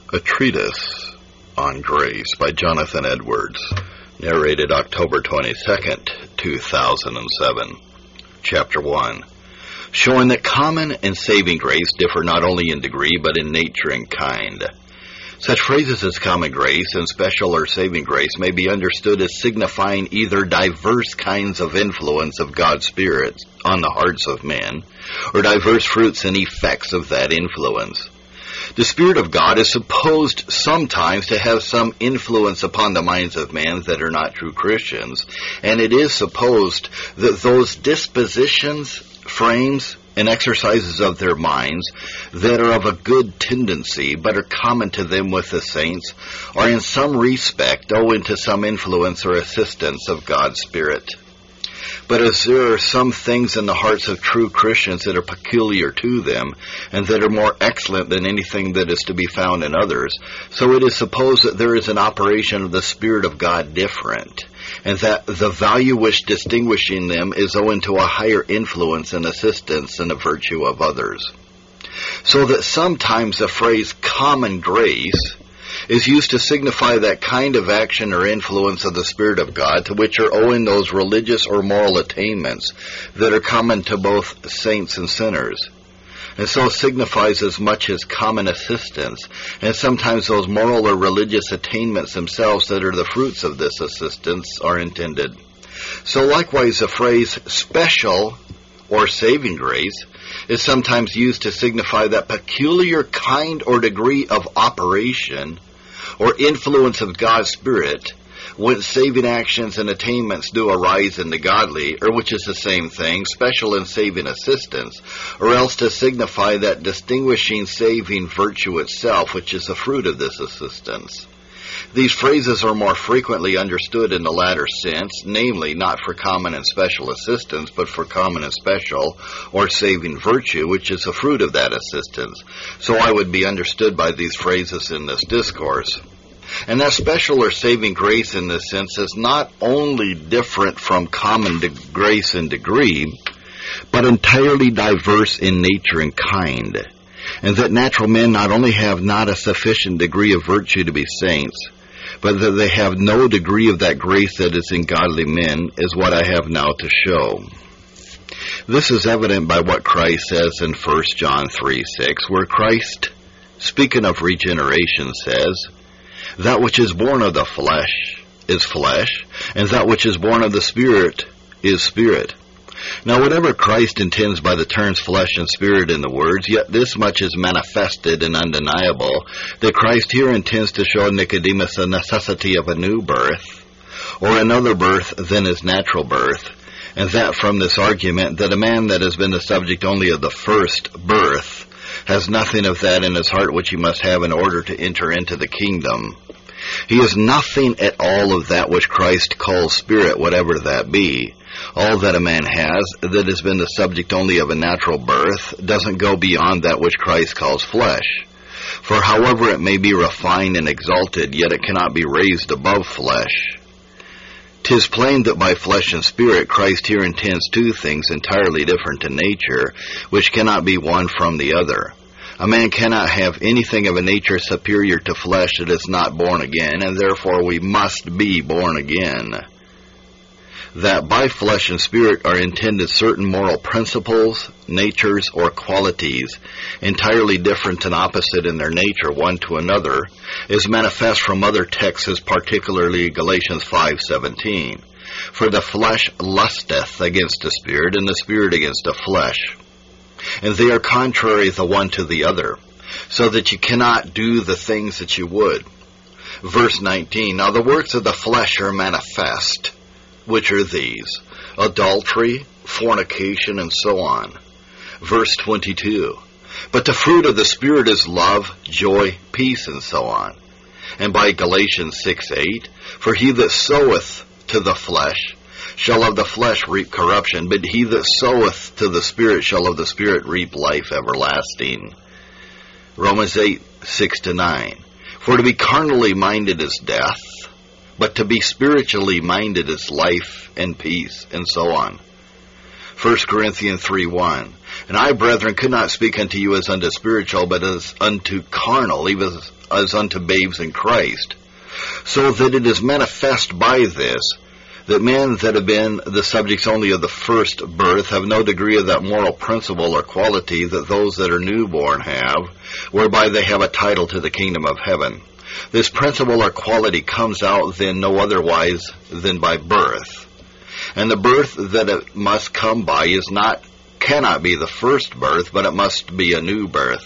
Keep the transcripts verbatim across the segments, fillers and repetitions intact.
A Treatise on Grace by Jonathan Edwards, narrated October twenty-second, two thousand seven. Chapter one. Showing that common and saving grace differ not only in degree but in nature and kind. Such phrases as common grace and special or saving grace may be understood as signifying either diverse kinds of influence of God's Spirit on the hearts of men, or diverse fruits and effects of that influence. The Spirit of God is supposed sometimes to have some influence upon the minds of men that are not true Christians, and it is supposed that those dispositions, frames, and exercises of their minds that are of a good tendency but are common to them with the saints are in some respect owing to some influence or assistance of God's Spirit. But as there are some things in the hearts of true Christians that are peculiar to them, and that are more excellent than anything that is to be found in others, so it is supposed that there is an operation of the Spirit of God different, and that the value which distinguishing them is owing to a higher influence and assistance than the virtue of others. So that sometimes the phrase common grace is used to signify that kind of action or influence of the Spirit of God to which are owing those religious or moral attainments that are common to both saints and sinners, and so signifies as much as common assistance, and sometimes those moral or religious attainments themselves that are the fruits of this assistance are intended. So likewise the phrase special or saving grace is sometimes used to signify that peculiar kind or degree of operation or influence of God's Spirit when saving actions and attainments do arise in the godly, or which is the same thing, special and saving assistance, or else to signify that distinguishing saving virtue itself, which is the fruit of this assistance. These phrases are more frequently understood in the latter sense, namely not for common and special assistance, but for common and special or saving virtue, which is the fruit of that assistance. So I would be understood by these phrases in this discourse. And that special or saving grace in this sense is not only different from common de- grace and degree, but entirely diverse in nature and kind, and that natural men not only have not a sufficient degree of virtue to be saints, but that they have no degree of that grace that is in godly men, is what I have now to show. This is evident by what Christ says in First John three six, where Christ, speaking of regeneration, says, "That which is born of the flesh is flesh, and that which is born of the Spirit is spirit." Now, whatever Christ intends by the terms flesh and spirit in the words, yet this much is manifested and undeniable, that Christ here intends to show Nicodemus the necessity of a new birth, or another birth than his natural birth, and that from this argument that a man that has been the subject only of the first birth has nothing of that in his heart which he must have in order to enter into the kingdom. He has nothing at all of that which Christ calls spirit, whatever that be. All that a man has that has been the subject only of a natural birth doesn't go beyond that which Christ calls flesh. For however it may be refined and exalted, yet it cannot be raised above flesh. 'Tis plain that by flesh and spirit Christ here intends two things entirely different in nature, which cannot be one from the other. A man cannot have anything of a nature superior to flesh that is not born again, and therefore we must be born again. That by flesh and spirit are intended certain moral principles, natures, or qualities, entirely different and opposite in their nature one to another, is manifest from other texts, particularly Galatians five seventeen. For the flesh lusteth against the spirit, and the spirit against the flesh. And they are contrary the one to the other, so that you cannot do the things that you would. Verse nineteen, Now the works of the flesh are manifest, which are these: adultery, fornication, and so on. Verse twenty-two, But the fruit of the Spirit is love, joy, peace, and so on. And by Galatians six eight, For he that soweth to the flesh shall of the flesh reap corruption, but he that soweth to the Spirit shall of the Spirit reap life everlasting. Romans eight six to nine, For to be carnally minded is death, but to be spiritually minded is life and peace, and so on. First Corinthians three one, And I, brethren, could not speak unto you as unto spiritual, but as unto carnal, even as, as unto babes in Christ. So that it is manifest by this, that men that have been the subjects only of the first birth have no degree of that moral principle or quality that those that are newborn have, whereby they have a title to the kingdom of heaven. This principle or quality comes out then no otherwise than by birth. And the birth that it must come by is not, cannot be the first birth, but it must be a new birth.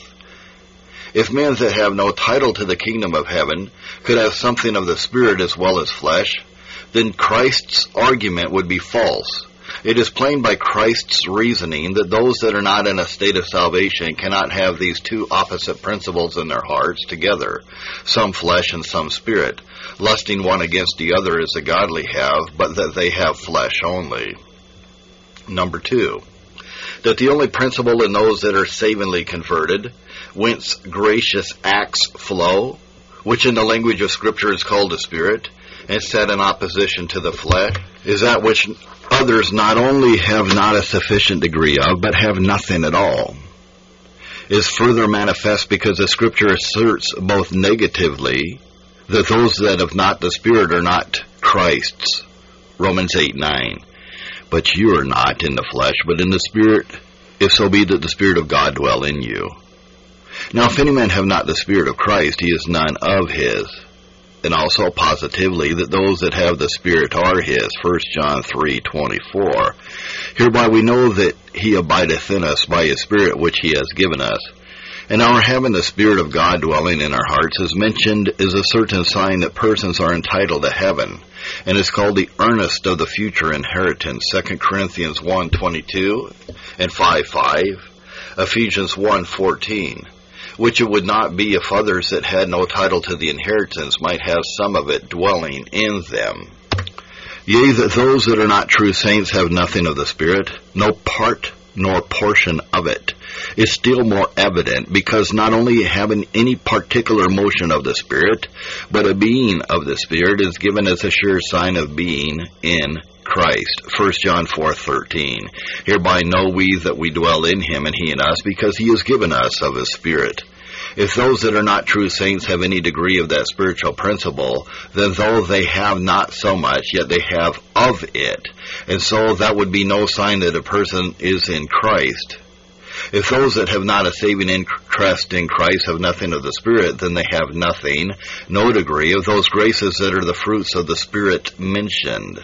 If men that have no title to the kingdom of heaven could have something of the Spirit as well as flesh, then Christ's argument would be false. It is plain by Christ's reasoning that those that are not in a state of salvation cannot have these two opposite principles in their hearts together, some flesh and some spirit, lusting one against the other as the godly have, but that they have flesh only. Number two, that the only principle in those that are savingly converted, whence gracious acts flow, which in the language of Scripture is called the Spirit, and set in opposition to the flesh, is that which others not only have not a sufficient degree of, but have nothing at all, is further manifest because the Scripture asserts both negatively that those that have not the Spirit are not Christ's, Romans eight nine, but you are not in the flesh, but in the Spirit, if so be that the Spirit of God dwell in you. Now if any man have not the Spirit of Christ, he is none of his. And also positively that those that have the Spirit are his, First John three twenty-four. Hereby we know that he abideth in us by his Spirit which he has given us. And our having the Spirit of God dwelling in our hearts, as mentioned, is a certain sign that persons are entitled to heaven, and is called the earnest of the future inheritance, Second Corinthians one twenty-two and five five, Ephesians one fourteen. Which it would not be if others that had no title to the inheritance might have some of it dwelling in them. Yea, that those that are not true saints have nothing of the Spirit, no part nor portion of it, is still more evident, because not only having any particular motion of the Spirit, but a being of the Spirit is given as a sure sign of being in Christ, First John four thirteen. Hereby know we that we dwell in him and he in us, because he has given us of his Spirit. If those that are not true saints have any degree of that spiritual principle, then though they have not so much, yet they have of it. And so that would be no sign that a person is in Christ. If those that have not a saving interest in Christ have nothing of the Spirit, then they have nothing, no degree, of those graces that are the fruits of the Spirit mentioned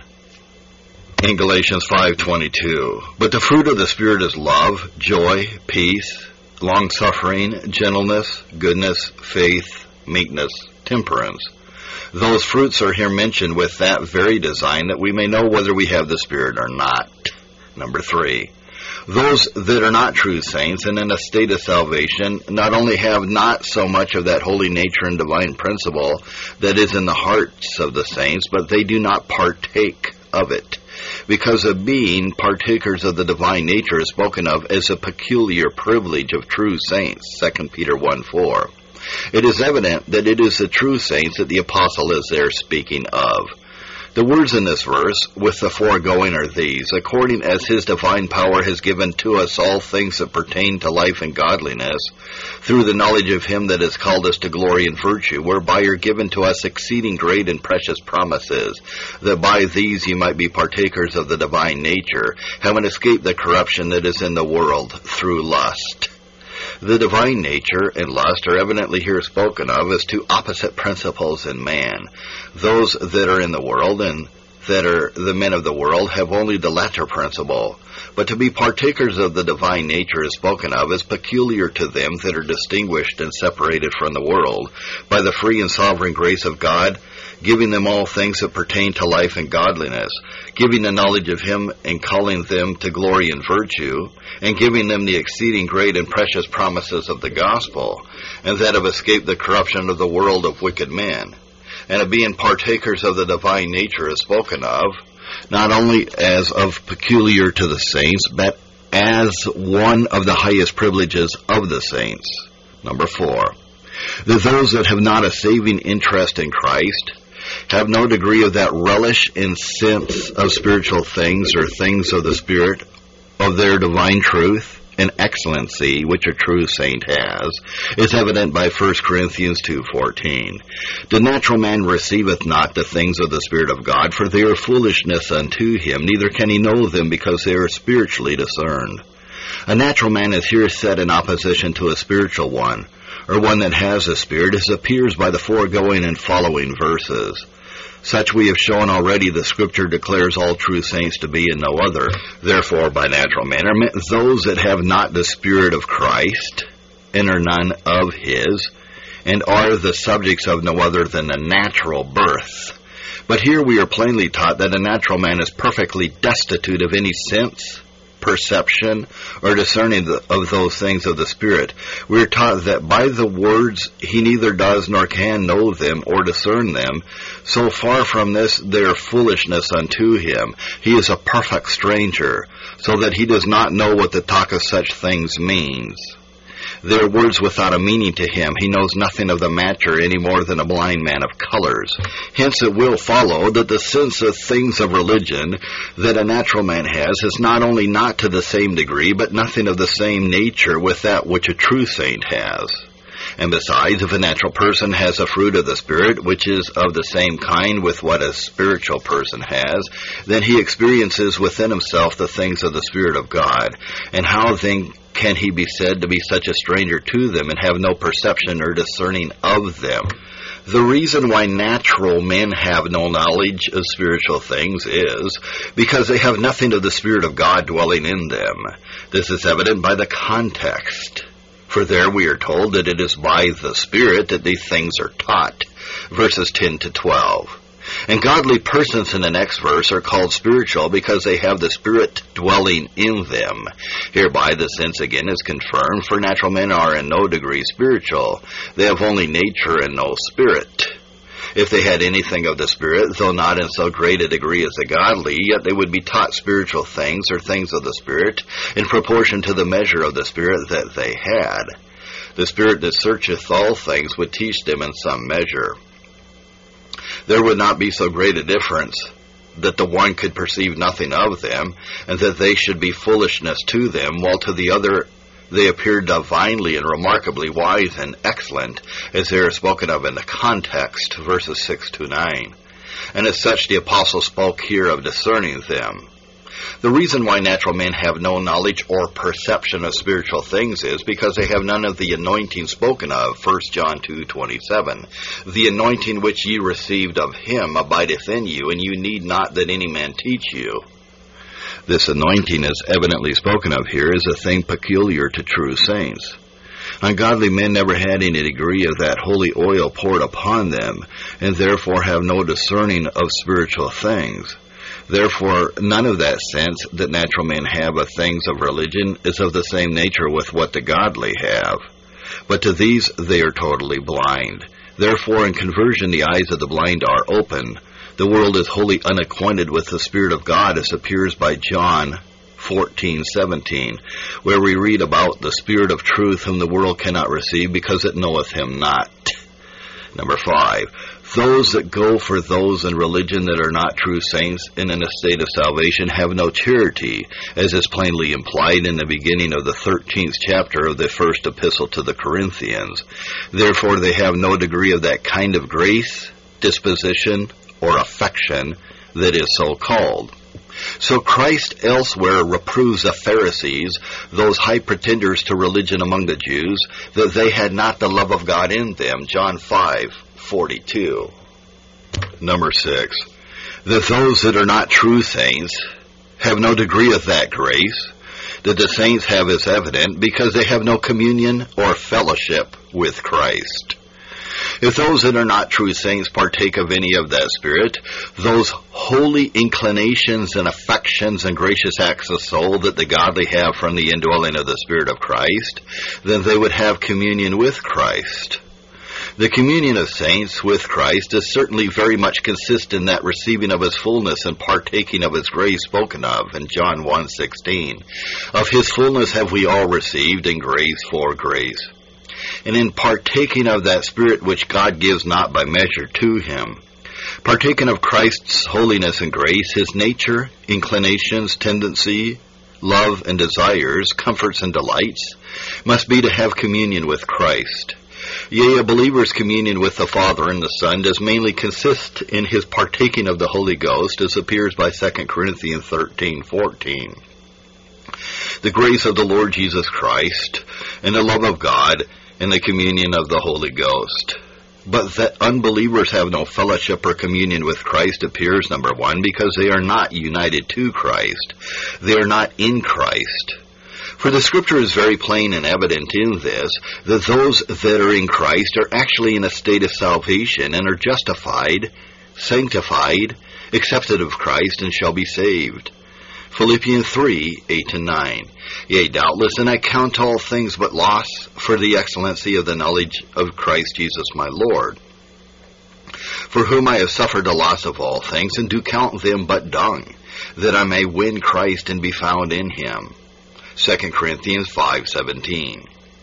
in Galatians five twenty-two. But the fruit of the Spirit is love, joy, peace, long-suffering, gentleness, goodness, faith, meekness, temperance. Those fruits are here mentioned with that very design that we may know whether we have the Spirit or not. Number three, those that are not true saints and in a state of salvation not only have not so much of that holy nature and divine principle that is in the hearts of the saints, but they do not partake of it, because of being partakers of the divine nature is spoken of as a peculiar privilege of true saints, Second Peter one four. It is evident that it is the true saints that the apostle is there speaking of. The words in this verse, with the foregoing, are these: according as his divine power has given to us all things that pertain to life and godliness, through the knowledge of him that has called us to glory and virtue, whereby are given to us exceeding great and precious promises, that by these ye might be partakers of the divine nature, having escaped the corruption that is in the world through lust. The divine nature and lust are evidently here spoken of as two opposite principles in man. Those that are in the world and that are the men of the world have only the latter principle. But to be partakers of the divine nature is spoken of as peculiar to them that are distinguished and separated from the world by the free and sovereign grace of God, giving them all things that pertain to life and godliness, giving the knowledge of him and calling them to glory and virtue, and giving them the exceeding great and precious promises of the gospel, and that have escaped the corruption of the world of wicked men. And of being partakers of the divine nature is spoken of, not only as of peculiar to the saints, but as one of the highest privileges of the saints. Number four, that those that have not a saving interest in Christ have no degree of that relish and sense of spiritual things or things of the Spirit, of their divine truth, and excellency which a true saint has is evident by First Corinthians two fourteen. The natural man receiveth not the things of the Spirit of God, for they are foolishness unto him, neither can he know them, because they are spiritually discerned. A natural man is here set in opposition to a spiritual one, or one that has a spirit, as appears by the foregoing and following verses. Such we have shown already, the Scripture declares all true saints to be and no other. Therefore, by natural men are meant those that have not the Spirit of Christ, and are none of his, and are the subjects of no other than a natural birth. But here we are plainly taught that a natural man is perfectly destitute of any sense, perception, or discerning of those things of the Spirit. We are taught that by the words he neither does nor can know them or discern them. So far from this, they are foolishness unto him. He is a perfect stranger, so that he does not know what the talk of such things means. They are words without a meaning to him. He knows nothing of the matter any more than a blind man of colors. Hence it will follow that the sense of things of religion that a natural man has is not only not to the same degree, but nothing of the same nature with that which a true saint has. And besides, if a natural person has a fruit of the Spirit, which is of the same kind with what a spiritual person has, then he experiences within himself the things of the Spirit of God. And how then can he be said to be such a stranger to them and have no perception or discerning of them? The reason why natural men have no knowledge of spiritual things is because they have nothing of the Spirit of God dwelling in them. This is evident by the context. For there we are told that it is by the Spirit that these things are taught. Verses ten to twelve. And godly persons in the next verse are called spiritual because they have the Spirit dwelling in them. Hereby the sense again is confirmed, for natural men are in no degree spiritual. They have only nature and no spirit. If they had anything of the Spirit, though not in so great a degree as the godly, yet they would be taught spiritual things or things of the Spirit in proportion to the measure of the Spirit that they had. The Spirit that searcheth all things would teach them in some measure. There would not be so great a difference that the one could perceive nothing of them, and that they should be foolishness to them, while to the other they appear divinely and remarkably wise and excellent, as they are spoken of in the context, verses six to nine. And as such the apostle spoke here of discerning them. The reason why natural men have no knowledge or perception of spiritual things is because they have none of the anointing spoken of, First John two twenty-seven. The anointing which ye received of him abideth in you, and you need not that any man teach you. This anointing, as evidently spoken of here, is a thing peculiar to true saints. Ungodly men never had any degree of that holy oil poured upon them, and therefore have no discerning of spiritual things. Therefore, none of that sense that natural men have of things of religion is of the same nature with what the godly have. But to these they are totally blind. Therefore, in conversion the eyes of the blind are open. The world is wholly unacquainted with the Spirit of God, as appears by John fourteen seventeen, where we read about the Spirit of truth, whom the world cannot receive, because it knoweth him not. Number five, those that go for those in religion that are not true saints and in a state of salvation have no charity, as is plainly implied in the beginning of the thirteenth chapter of the first epistle to the Corinthians. Therefore they have no degree of that kind of grace, disposition, or affection that is so called. So Christ elsewhere reproves the Pharisees, those high pretenders to religion among the Jews, that they had not the love of God in them, John five forty-two. Number six, that those that are not true saints have no degree of that grace that the saints have is evident, because they have no communion or fellowship with Christ. If those that are not true saints partake of any of that Spirit, those holy inclinations and affections and gracious acts of soul that the godly have from the indwelling of the Spirit of Christ, then they would have communion with Christ. The communion of saints with Christ is certainly very much consist in that receiving of his fullness and partaking of his grace spoken of in John one sixteen. Of his fullness have we all received, and grace for grace. And in partaking of that Spirit which God gives not by measure to him, partaking of Christ's holiness and grace, his nature, inclinations, tendency, love and desires, comforts and delights, must be to have communion with Christ. Yea, a believer's communion with the Father and the Son does mainly consist in his partaking of the Holy Ghost, as appears by Second Corinthians thirteen fourteen. The grace of the Lord Jesus Christ, and the love of God, and the communion of the Holy Ghost. But that unbelievers have no fellowship or communion with Christ appears, number one, because they are not united to Christ. They are not in Christ. For the Scripture is very plain and evident in this, that those that are in Christ are actually in a state of salvation and are justified, sanctified, accepted of Christ, and shall be saved. Philippians three, eight and nine. Yea, doubtless, and I count all things but loss for the excellency of the knowledge of Christ Jesus my Lord, for whom I have suffered the loss of all things, and do count them but dung, that I may win Christ and be found in him. Second Corinthians five seventeen.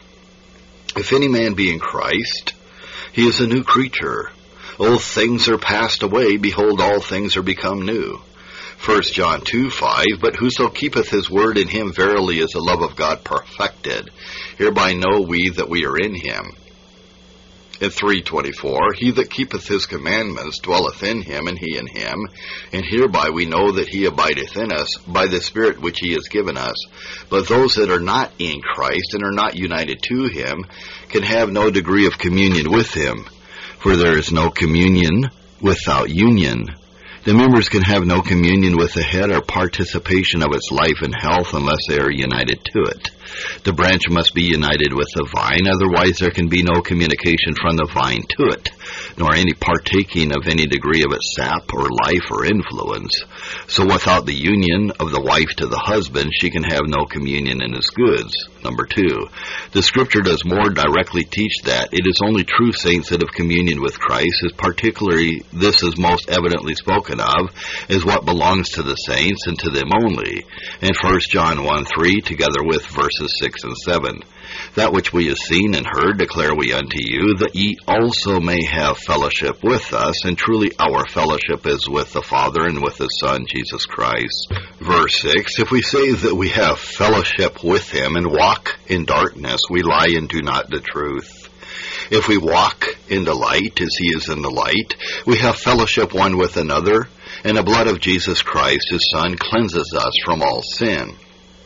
If any man be in Christ, he is a new creature. Old things are passed away, behold, all things are become new. First John two five, but whoso keepeth his word, in him verily is the love of God perfected. Hereby know we that we are in him. In three twenty-four, he that keepeth his commandments dwelleth in him, and he in him. And hereby we know that he abideth in us, by the Spirit which he has given us. But those that are not in Christ, and are not united to him, can have no degree of communion with him. For there is no communion without union. The members can have no communion with the head or participation of its life and health unless they are united to it. The branch must be united with the vine, otherwise there can be no communication from the vine to it, nor any partaking of any degree of its sap or life or influence. So without the union of the wife to the husband, she can have no communion in his goods. Number two, the Scripture does more directly teach that it is only true saints that have communion with Christ, as particularly this is most evidently spoken of as what belongs to the saints and to them only, in First John one three, together with verses six and seven. That which we have seen and heard declare we unto you, that ye also may have fellowship with us, and truly our fellowship is with the Father and with his Son, Jesus Christ. Verse six, if we say that we have fellowship with him and walk in darkness, we lie and do not the truth. If we walk in the light, as he is in the light, we have fellowship one with another, and the blood of Jesus Christ, his Son, cleanses us from all sin.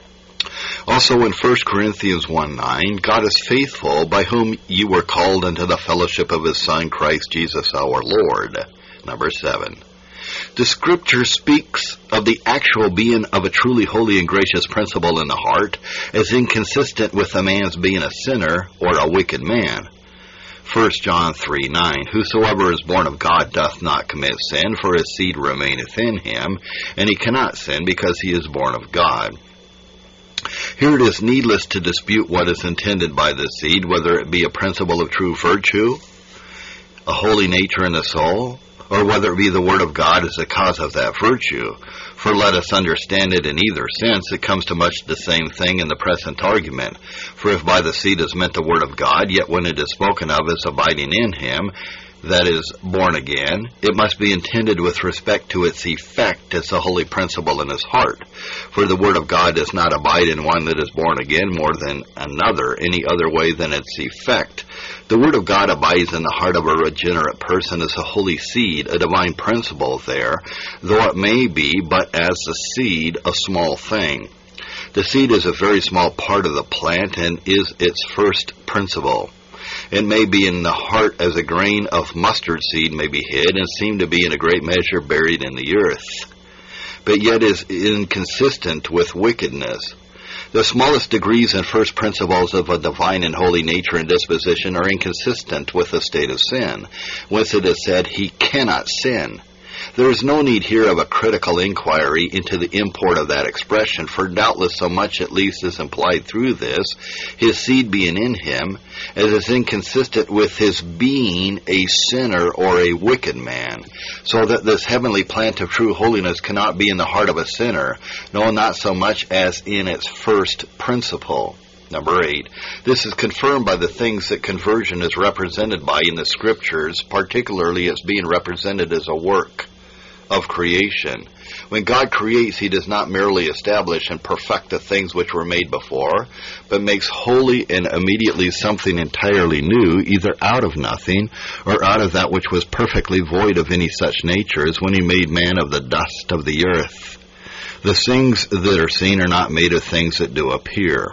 Also in First Corinthians one nine, God is faithful, by whom you were called unto the fellowship of his Son, Christ Jesus our Lord. Number seven. The Scripture speaks of the actual being of a truly holy and gracious principle in the heart as inconsistent with a man's being a sinner or a wicked man. First John three nine, whosoever is born of God doth not commit sin, for his seed remaineth in him, and he cannot sin because he is born of God. Here it is needless to dispute what is intended by the seed, whether it be a principle of true virtue, a holy nature in the soul, or whether it be the Word of God as the cause of that virtue. For let us understand it in either sense, it comes to much the same thing in the present argument. For if by the seed is meant the Word of God, yet when it is spoken of as abiding in him, that is, born again, it must be intended with respect to its effect as a holy principle in his heart. For the Word of God does not abide in one that is born again more than another, any other way than its effect. The Word of God abides in the heart of a regenerate person as a holy seed, a divine principle there, though it may be but as the seed, a small thing. The seed is a very small part of the plant and is its first principle. It may be in the heart as a grain of mustard seed may be hid, and seem to be in a great measure buried in the earth, but yet is inconsistent with wickedness. The smallest degrees and first principles of a divine and holy nature and disposition are inconsistent with the state of sin, whence it is said, he cannot sin. There is no need here of a critical inquiry into the import of that expression, for doubtless so much at least is implied through this, his seed being in him, as is inconsistent with his being a sinner or a wicked man, so that this heavenly plant of true holiness cannot be in the heart of a sinner, no, not so much as in its first principle. Number eight, this is confirmed by the things that conversion is represented by in the Scriptures, particularly as being represented as a work, of creation. When God creates, he does not merely establish and perfect the things which were made before, but makes wholly and immediately something entirely new, either out of nothing or out of that which was perfectly void of any such nature as when he made man of the dust of the earth. The things that are seen are not made of things that do appear.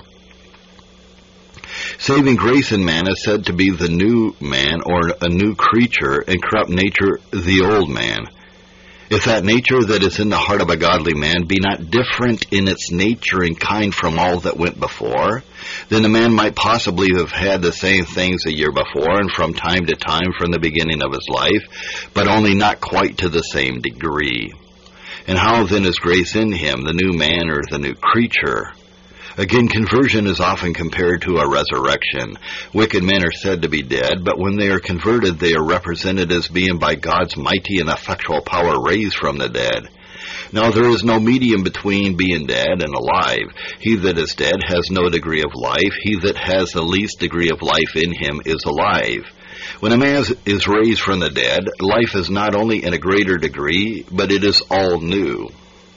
Saving grace in man is said to be the new man, or a new creature, and corrupt nature the old man. If that nature that is in the heart of a godly man be not different in its nature and kind from all that went before, then the man might possibly have had the same things a year before and from time to time from the beginning of his life, but only not quite to the same degree. And how then is grace in him, the new man or the new creature? Again, conversion is often compared to a resurrection. Wicked men are said to be dead, but when they are converted, they are represented as being by God's mighty and effectual power raised from the dead. Now, there is no medium between being dead and alive. He that is dead has no degree of life. He that has the least degree of life in him is alive. When a man is raised from the dead, life is not only in a greater degree, but it is all new.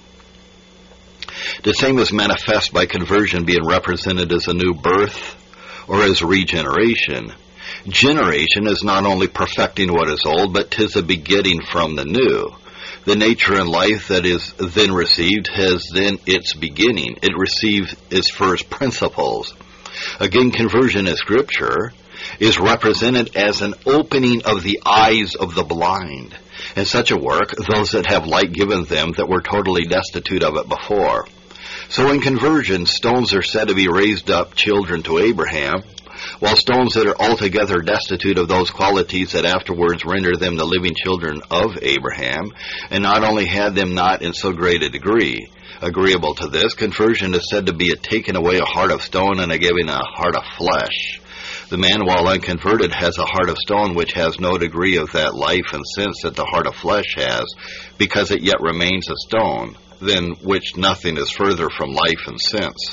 The same is manifest by conversion being represented as a new birth or as regeneration. Generation is not only perfecting what is old, but 'tis a begetting from the new. The nature and life that is then received has then its beginning. It receives its first principles. Again, conversion in Scripture is represented as an opening of the eyes of the blind. In such a work, those that have light given them that were totally destitute of it before. So in conversion, stones are said to be raised up children to Abraham, while stones that are altogether destitute of those qualities that afterwards render them the living children of Abraham, and not only had them not in so great a degree. Agreeable to this, conversion is said to be a taking away a heart of stone and a giving a heart of flesh. The man, while unconverted, has a heart of stone which has no degree of that life and sense that the heart of flesh has, because it yet remains a stone, than which nothing is further from life and sense.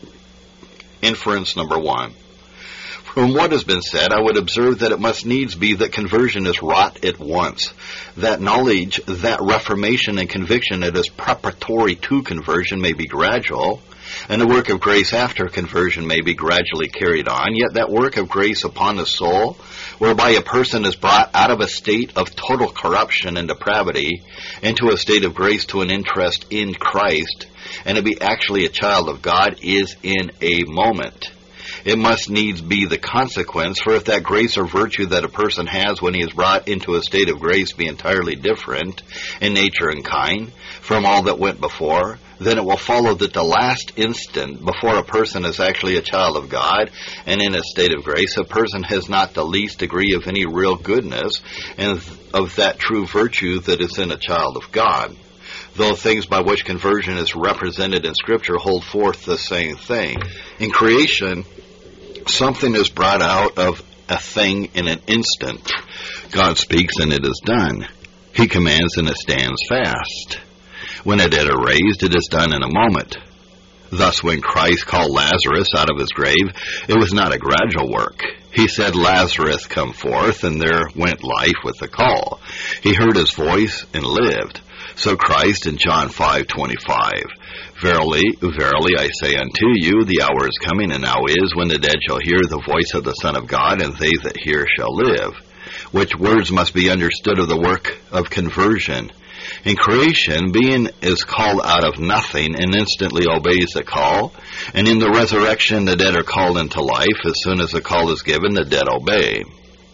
Inference number one. From what has been said, I would observe that it must needs be that conversion is wrought at once. That knowledge, that reformation and conviction that is preparatory to conversion may be gradual, and the work of grace after conversion may be gradually carried on, yet that work of grace upon the soul, whereby a person is brought out of a state of total corruption and depravity into a state of grace to an interest in Christ, and to be actually a child of God, is in a moment. It must needs be the consequence, for if that grace or virtue that a person has when he is brought into a state of grace be entirely different in nature and kind from all that went before, then it will follow that the last instant before a person is actually a child of God and in a state of grace, a person has not the least degree of any real goodness and of that true virtue that is in a child of God. Though things by which conversion is represented in Scripture hold forth the same thing. In creation, something is brought out of a thing in an instant. God speaks and it is done. He commands and it stands fast. When a dead are raised, it is done in a moment. Thus, when Christ called Lazarus out of his grave, it was not a gradual work. He said, "Lazarus, come forth," and there went life with the call. He heard his voice and lived. So Christ in John five twenty-five, "Verily, verily, I say unto you, the hour is coming, and now is, when the dead shall hear the voice of the Son of God, and they that hear shall live." Which words must be understood of the work of conversion. In creation, being is called out of nothing and instantly obeys the call, and in the resurrection the dead are called into life. As soon as the call is given, the dead obey.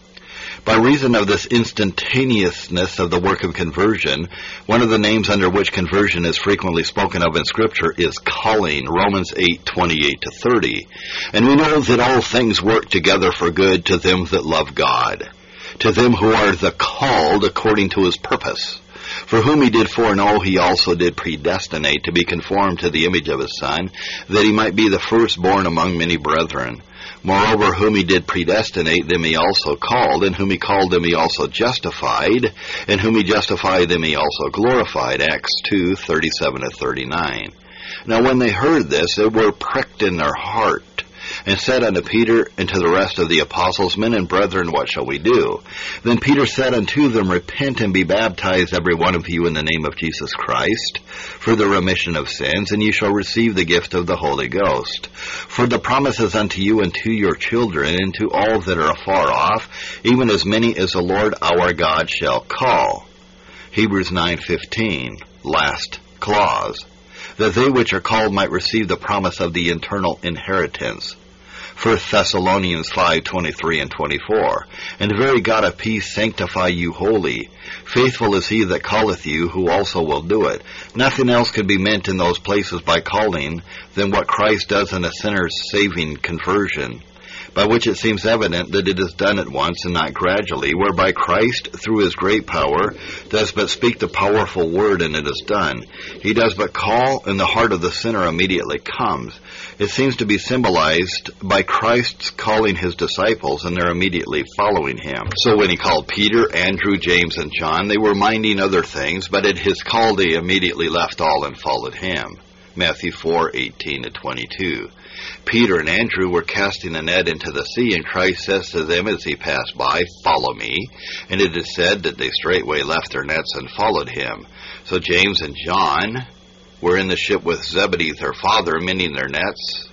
By reason of this instantaneousness of the work of conversion, one of the names under which conversion is frequently spoken of in Scripture is calling, Romans eight twenty-eight to thirty. And we know that all things work together for good to them that love God, to them who are the called according to his purpose. For whom he did foreknow, he also did predestinate to be conformed to the image of his Son, that he might be the firstborn among many brethren. Moreover, whom he did predestinate, them he also called, and whom he called, them he also justified, and whom he justified, them he also glorified. Acts two thirty-seven to thirty-nine. Now when they heard this, they were pricked in their heart, and said unto Peter and to the rest of the apostles, Men and brethren, what shall we do? Then Peter said unto them, Repent and be baptized every one of you in the name of Jesus Christ, for the remission of sins, and ye shall receive the gift of the Holy Ghost. For the promise is unto you and to your children, and to all that are afar off, even as many as the Lord our God shall call. Hebrews nine fifteen, last clause. That they which are called might receive the promise of the eternal inheritance. First Thessalonians five twenty-three and twenty-four. And the very God of peace sanctify you wholly. Faithful is he that calleth you, who also will do it. Nothing else can be meant in those places by calling than what Christ does in a sinner's saving conversion, by which it seems evident that it is done at once and not gradually, whereby Christ, through his great power, does but speak the powerful word, and it is done. He does but call, and the heart of the sinner immediately comes. It seems to be symbolized by Christ's calling his disciples, and they're immediately following him. So when he called Peter, Andrew, James, and John, they were minding other things, but at his call they immediately left all and followed him. Matthew four eighteen to twenty-two. Peter and Andrew were casting a net into the sea, and Christ says to them as he passed by, Follow me. And it is said that they straightway left their nets and followed him. So James and John were in the ship with Zebedee their father, mending their nets.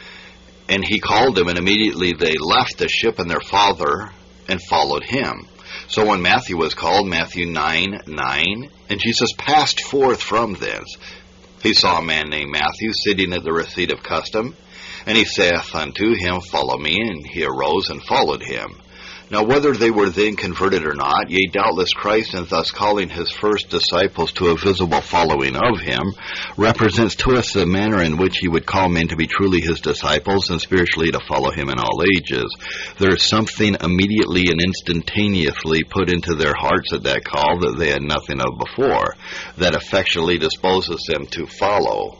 And he called them, and immediately they left the ship and their father and followed him. So when Matthew was called, Matthew nine nine, and Jesus passed forth from thence. He saw a man named Matthew sitting at the receipt of custom, and he saith unto him, Follow me. And he arose and followed him. Now whether they were then converted or not, yea, doubtless Christ, in thus calling his first disciples to a visible following of him, represents to us the manner in which he would call men to be truly his disciples and spiritually to follow him in all ages. There is something immediately and instantaneously put into their hearts at that call that they had nothing of before, that effectually disposes them to follow.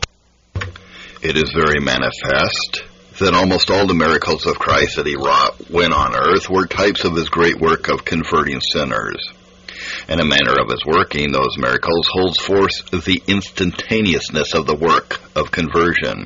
It is very manifest that almost all the miracles of Christ that he wrought when on earth were types of his great work of converting sinners. And a manner of his working those miracles holds forth the instantaneousness of the work of conversion.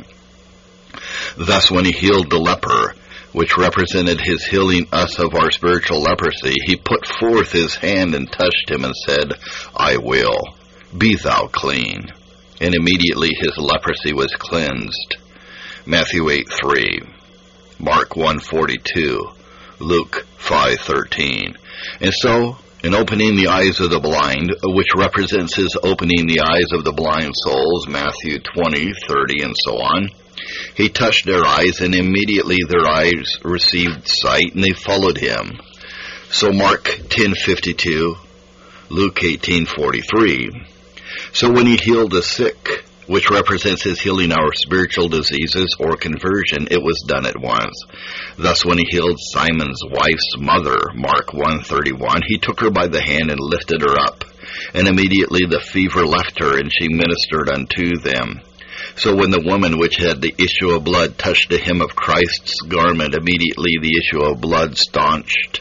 Thus when he healed the leper, which represented his healing us of our spiritual leprosy, he put forth his hand and touched him and said, I will, be thou clean. And immediately his leprosy was cleansed. Matthew eight three, Mark one forty-two, Luke five thirteen. And so, in opening the eyes of the blind, which represents his opening the eyes of the blind souls, Matthew twenty thirty, and so on, he touched their eyes, and immediately their eyes received sight, and they followed him. So Mark ten fifty-two, Luke eighteen forty-three. So when he healed the sick, which represents his healing our spiritual diseases or conversion, it was done at once. Thus when he healed Simon's wife's mother, Mark one thirty-one, he took her by the hand and lifted her up, and immediately the fever left her, and she ministered unto them. So when the woman which had the issue of blood touched the hem of Christ's garment, immediately the issue of blood staunched.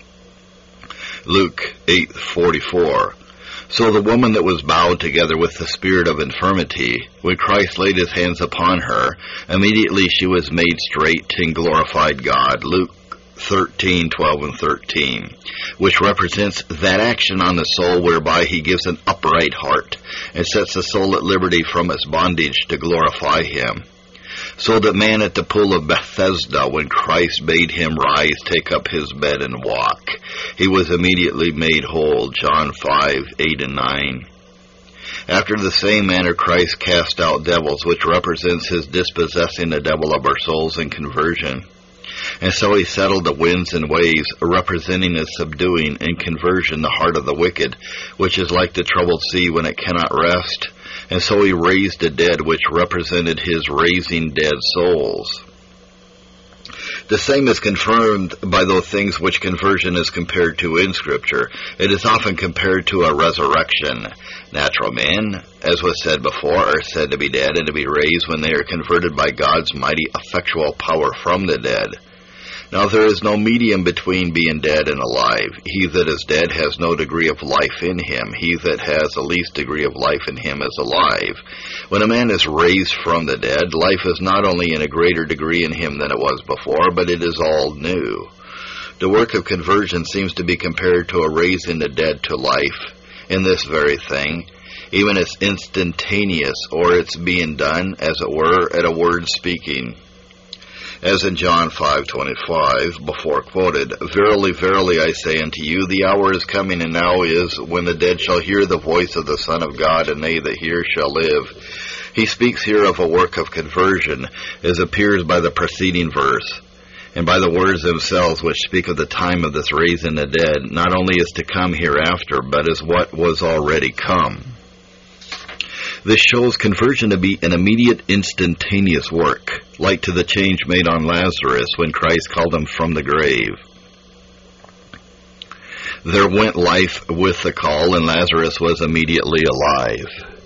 Luke eight forty-four. So the woman that was bowed together with the spirit of infirmity, when Christ laid his hands upon her, immediately she was made straight and glorified God. Luke thirteen twelve and thirteen, which represents that action on the soul whereby he gives an upright heart and sets the soul at liberty from its bondage to glorify him. So that man at the pool of Bethesda, when Christ bade him rise, take up his bed and walk, he was immediately made whole. John five eight and nine. After the same manner Christ cast out devils, which represents his dispossessing the devil of our souls in conversion. And so he settled the winds and waves, representing his subduing in conversion the heart of the wicked, which is like the troubled sea when it cannot rest. And so he raised the dead, which represented his raising dead souls. The same is confirmed by those things which conversion is compared to in Scripture. It is often compared to a resurrection. Natural men, as was said before, are said to be dead and to be raised when they are converted by God's mighty effectual power from the dead. Now there is no medium between being dead and alive. He that is dead has no degree of life in him. He that has the least degree of life in him is alive. When a man is raised from the dead, life is not only in a greater degree in him than it was before, but it is all new. The work of conversion seems to be compared to a raising the dead to life. In this very thing, even it's instantaneous, or it's being done, as it were, at a word speaking. As in John five twenty-five, before quoted, Verily, verily, I say unto you, the hour is coming, and now is, when the dead shall hear the voice of the Son of God, and they that hear shall live. He speaks here of a work of conversion, as appears by the preceding verse, and by the words themselves, which speak of the time of this raising the dead, not only is to come hereafter, but is what was already come. This shows conversion to be an immediate, instantaneous work, like to the change made on Lazarus when Christ called him from the grave. There went life with the call, and Lazarus was immediately alive.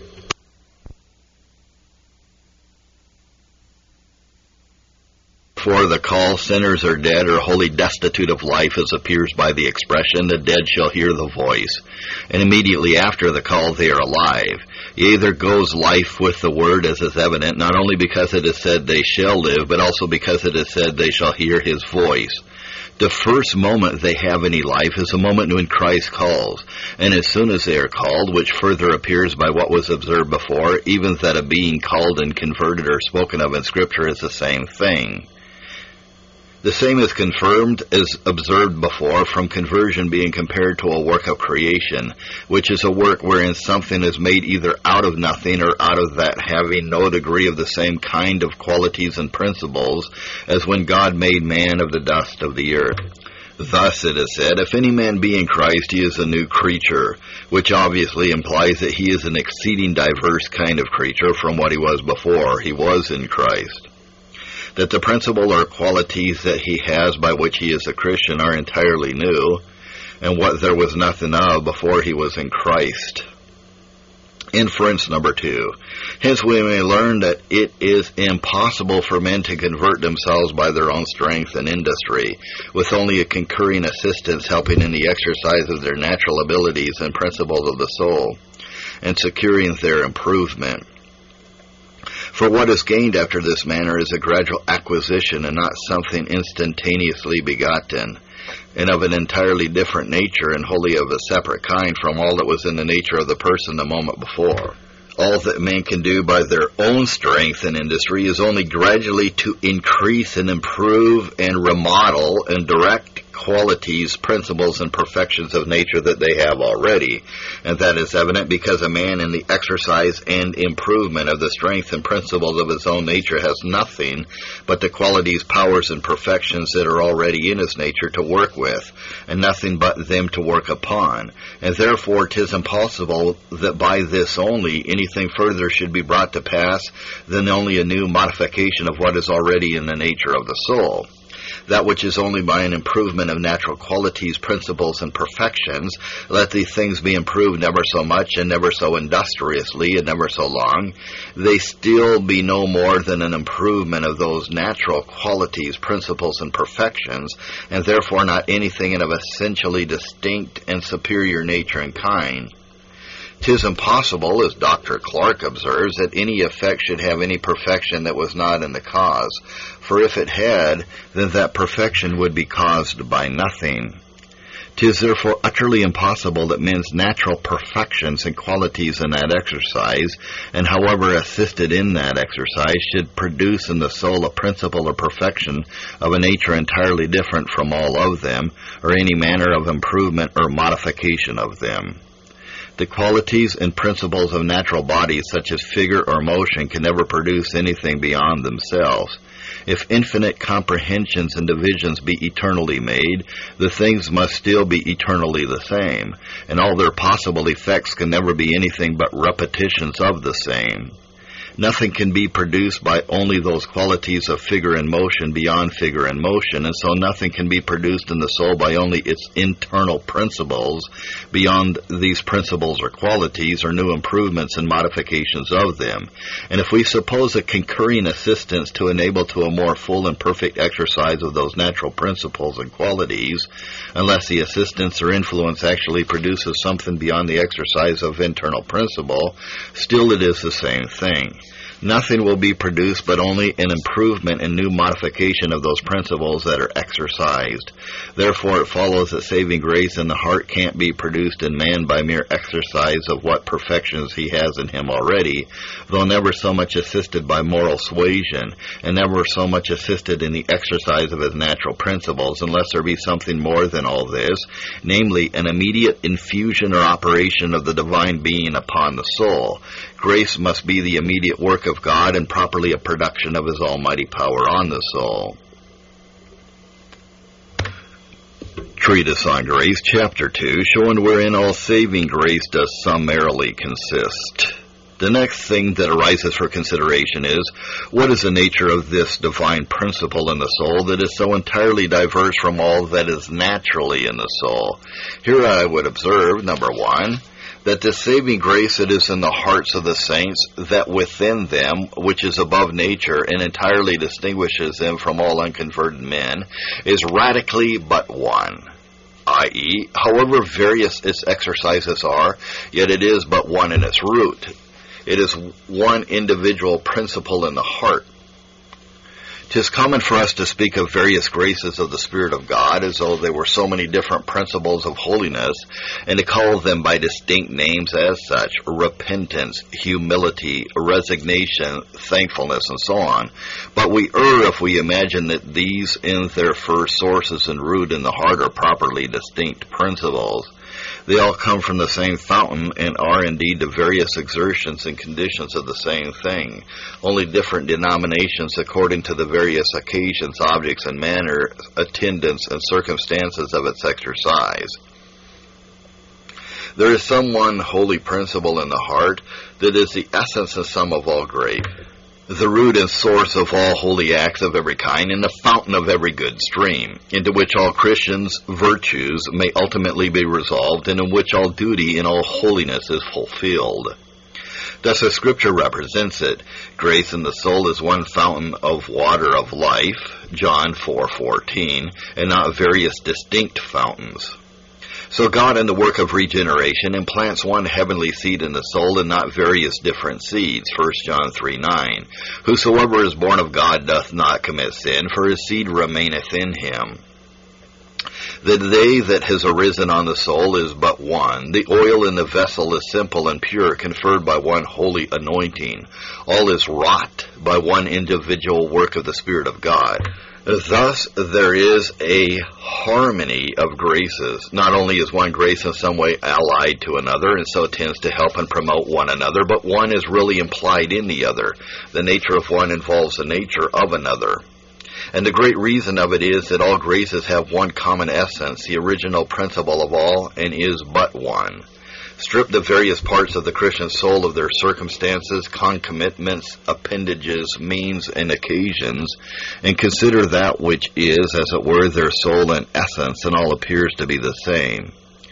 For the call, sinners are dead or wholly destitute of life, as appears by the expression, the dead shall hear the voice. And immediately after the call, they are alive. Yea, there goes life with the word, as is evident, not only because it is said they shall live, but also because it is said they shall hear his voice. The first moment they have any life is the moment when Christ calls, and as soon as they are called, which further appears by what was observed before, even that a being called and converted or spoken of in Scripture is the same thing. The same is confirmed as observed before from conversion being compared to a work of creation, which is a work wherein something is made either out of nothing or out of that having no degree of the same kind of qualities and principles as when God made man of the dust of the earth. Thus it is said, if any man be in Christ, he is a new creature, which obviously implies that he is an exceeding diverse kind of creature from what he was before he was in Christ. That the principle or qualities that he has by which he is a Christian are entirely new, and what there was nothing of before he was in Christ. Inference number two. Hence we may learn that it is impossible for men to convert themselves by their own strength and industry, with only a concurring assistance helping in the exercise of their natural abilities and principles of the soul, and securing their improvement. For what is gained after this manner is a gradual acquisition and not something instantaneously begotten, and of an entirely different nature and wholly of a separate kind from all that was in the nature of the person the moment before. All that men can do by their own strength and industry is only gradually to increase and improve and remodel and direct qualities, principles, and perfections of nature that they have already. And that is evident because a man in the exercise and improvement of the strength and principles of his own nature has nothing but the qualities, powers, and perfections that are already in his nature to work with, and nothing but them to work upon. And therefore 'tis impossible that by this only anything further should be brought to pass than only a new modification of what is already in the nature of the soul. That which is only by an improvement of natural qualities, principles, and perfections, let these things be improved never so much and never so industriously and never so long, they still be no more than an improvement of those natural qualities, principles, and perfections, and therefore not anything of essentially distinct and superior nature and kind. 'Tis impossible, as Doctor Clark observes, that any effect should have any perfection that was not in the cause, for if it had, then that perfection would be caused by nothing. 'Tis therefore utterly impossible that men's natural perfections and qualities in that exercise, and however assisted in that exercise, should produce in the soul a principle or perfection of a nature entirely different from all of them, or any manner of improvement or modification of them. The qualities and principles of natural bodies, such as figure or motion, can never produce anything beyond themselves. If infinite comprehensions and divisions be eternally made, the things must still be eternally the same, and all their possible effects can never be anything but repetitions of the same. Nothing can be produced by only those qualities of figure and motion beyond figure and motion, and so nothing can be produced in the soul by only its internal principles beyond these principles or qualities or new improvements and modifications of them. And if we suppose a concurring assistance to enable to a more full and perfect exercise of those natural principles and qualities, unless the assistance or influence actually produces something beyond the exercise of internal principle, still it is the same thing. Nothing will be produced but only an improvement and new modification of those principles that are exercised. Therefore, it follows that saving grace in the heart can't be produced in man by mere exercise of what perfections he has in him already, though never so much assisted by moral suasion, and never so much assisted in the exercise of his natural principles, unless there be something more than all this, namely an immediate infusion or operation of the divine being upon the soul. Grace must be the immediate work of God and properly a production of his almighty power on the soul. Treatise on Grace, Chapter two, showing wherein all saving grace does summarily consist. The next thing that arises for consideration is, what is the nature of this divine principle in the soul that is so entirely diverse from all that is naturally in the soul? Here I would observe, number one, that this saving grace that is in the hearts of the saints, that within them, which is above nature and entirely distinguishes them from all unconverted men, is radically but one. that is, however various its exercises are, yet it is but one in its root. It is one individual principle in the heart. 'Tis common for us to speak of various graces of the Spirit of God as though they were so many different principles of holiness, and to call them by distinct names as such: repentance, humility, resignation, thankfulness, and so on. But we err if we imagine that these in their first sources and root in the heart are properly distinct principles. They all come from the same fountain and are indeed the various exertions and conditions of the same thing, only different denominations according to the various occasions, objects, and manner, attendants, and circumstances of its exercise. There is some one holy principle in the heart that is the essence and sum of all grace, the root and source of all holy acts of every kind, and the fountain of every good stream, into which all Christians' virtues may ultimately be resolved, and in which all duty and all holiness is fulfilled. Thus as Scripture represents it, grace in the soul is one fountain of water of life, John four fourteen, and not various distinct fountains. So God, in the work of regeneration, implants one heavenly seed in the soul and not various different seeds, First John three nine. Whosoever is born of God doth not commit sin, for his seed remaineth in him. The day that has arisen on the soul is but one. The oil in the vessel is simple and pure, conferred by one holy anointing. All is wrought by one individual work of the Spirit of God. Thus, there is a harmony of graces. Not only is one grace in some way allied to another, and so tends to help and promote one another, but one is really implied in the other. The nature of one involves the nature of another. And the great reason of it is that all graces have one common essence, the original principle of all, and is but one. Strip the various parts of the Christian soul of their circumstances, concomitants, appendages, means, and occasions, and consider that which is, as it were, their soul and essence, and all appears to be the same.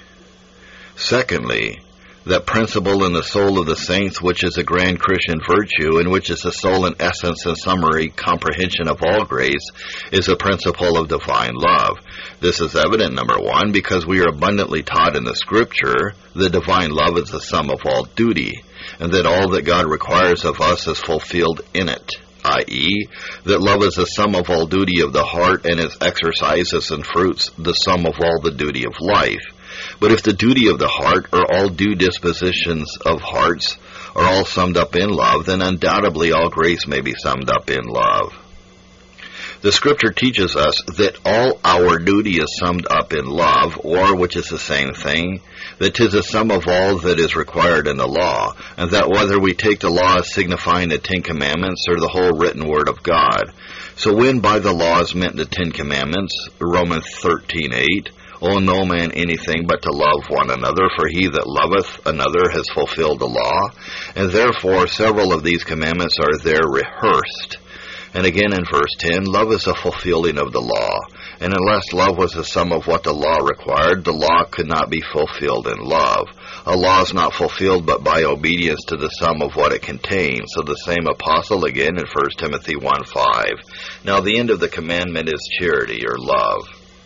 Secondly, that principle in the soul of the saints, which is a grand Christian virtue, and which is the soul and essence and summary comprehension of all grace, is a principle of divine love. This is evident, number one, because we are abundantly taught in the Scripture that divine love is the sum of all duty, and that all that God requires of us is fulfilled in it, that is, that love is the sum of all duty of the heart, and its exercises and fruits the sum of all the duty of life. But if the duty of the heart, or all due dispositions of hearts, are all summed up in love, then undoubtedly all grace may be summed up in love. The Scripture teaches us that all our duty is summed up in love, or, which is the same thing, that 'tis the sum of all that is required in the law, and that whether we take the law as signifying the Ten Commandments or the whole written Word of God. So when by the law is meant the Ten Commandments, Romans thirteen eight, owe no man anything but to love one another, for he that loveth another has fulfilled the law. And therefore several of these commandments are there rehearsed. And again in verse ten, love is a fulfilling of the law. And unless love was the sum of what the law required, the law could not be fulfilled in love. A law is not fulfilled but by obedience to the sum of what it contains. So the same apostle again in First Timothy one five. Now the end of the commandment is charity, or love.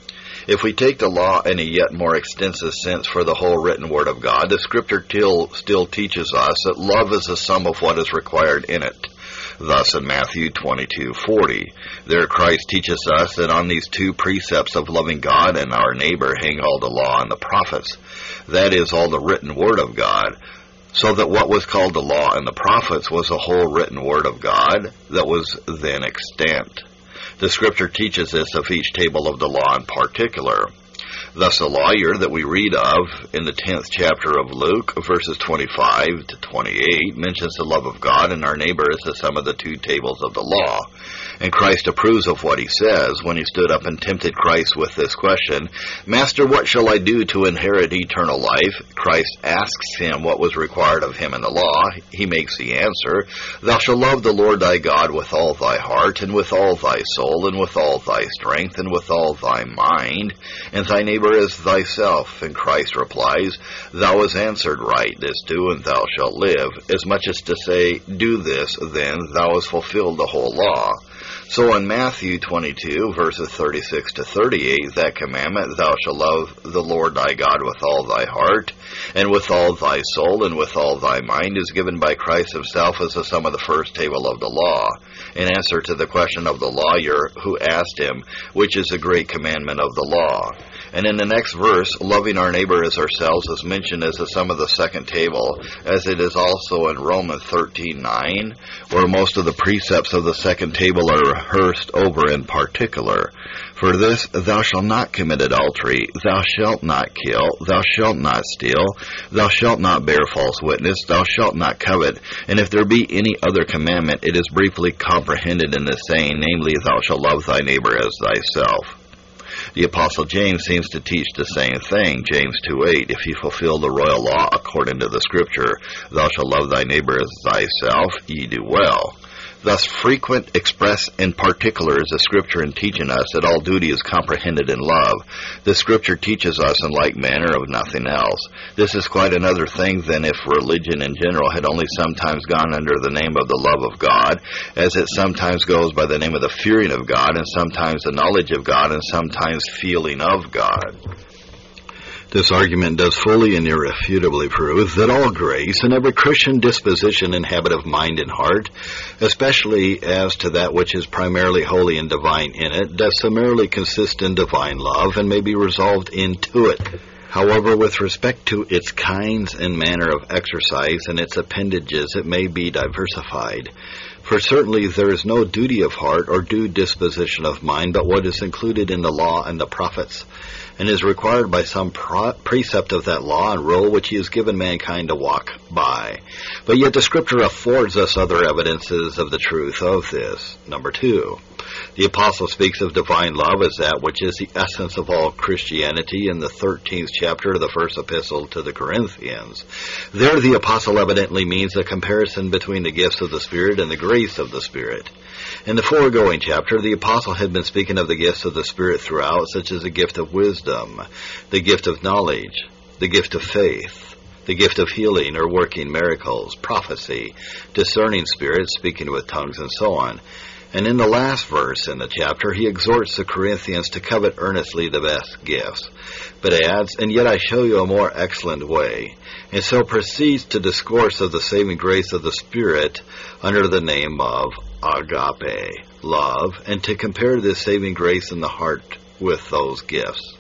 If we take the law in a yet more extensive sense for the whole written word of God, the scripture still, still teaches us that love is the sum of what is required in it. Thus in Matthew twenty-two forty, there Christ teaches us that on these two precepts of loving God and our neighbor hang all the law and the prophets. That is, all the written word of God. So that what was called the law and the prophets was the whole written word of God that was then extant. The scripture teaches this of each table of the law in particular. Thus the lawyer that we read of in the tenth chapter of Luke, verses twenty-five to twenty-eight, mentions the love of God and our neighbor as the sum of the two tables of the law. And Christ approves of what he says when he stood up and tempted Christ with this question, Master, what shall I do to inherit eternal life? Christ asks him what was required of him in the law. He makes the answer, Thou shalt love the Lord thy God with all thy heart, and with all thy soul, and with all thy strength, and with all thy mind, and thy neighbor as thyself. And Christ replies, Thou hast answered right, this do, and thou shalt live. As much as to say, Do this, then thou hast fulfilled the whole law. So in Matthew twenty-two, verses thirty-six to thirty-eight, that commandment, Thou shalt love the Lord thy God with all thy heart, and with all thy soul, and with all thy mind, is given by Christ himself as the sum of the first table of the law, in answer to the question of the lawyer who asked him, Which is the great commandment of the law? And in the next verse, loving our neighbor as ourselves is mentioned as the sum of the second table, as it is also in Romans thirteen nine, where most of the precepts of the second table are rehearsed over in particular. For this, thou shalt not commit adultery, thou shalt not kill, thou shalt not steal, thou shalt not bear false witness, thou shalt not covet. And if there be any other commandment, it is briefly comprehended in the saying, namely, thou shalt love thy neighbor as thyself. The Apostle James seems to teach the same thing. James two eight, If ye fulfill the royal law according to the Scripture, thou shalt love thy neighbor as thyself, ye do well. Thus frequent, express, and particular is the Scripture in teaching us that all duty is comprehended in love. The Scripture teaches us in like manner of nothing else. This is quite another thing than if religion in general had only sometimes gone under the name of the love of God, as it sometimes goes by the name of the fearing of God, and sometimes the knowledge of God, and sometimes feeling of God. This argument does fully and irrefutably prove that all grace and every Christian disposition and habit of mind and heart, especially as to that which is primarily holy and divine in it, does summarily consist in divine love and may be resolved into it. However, with respect to its kinds and manner of exercise and its appendages, it may be diversified. For certainly there is no duty of heart or due disposition of mind but what is included in the law and the prophets, and is required by some pro- precept of that law and rule which he has given mankind to walk by. But yet the Scripture affords us other evidences of the truth of this. Number two, the Apostle speaks of divine love as that which is the essence of all Christianity in the thirteenth chapter of the first epistle to the Corinthians. There the Apostle evidently means a comparison between the gifts of the Spirit and the grace of the Spirit. In the foregoing chapter, the Apostle had been speaking of the gifts of the Spirit throughout, such as the gift of wisdom, the gift of knowledge, the gift of faith, the gift of healing or working miracles, prophecy, discerning spirits, speaking with tongues, and so on. And in the last verse in the chapter, he exhorts the Corinthians to covet earnestly the best gifts, but adds, And yet I show you a more excellent way, and so proceeds to discourse of the saving grace of the Spirit under the name of agape, love, and to compare this saving grace in the heart with those gifts.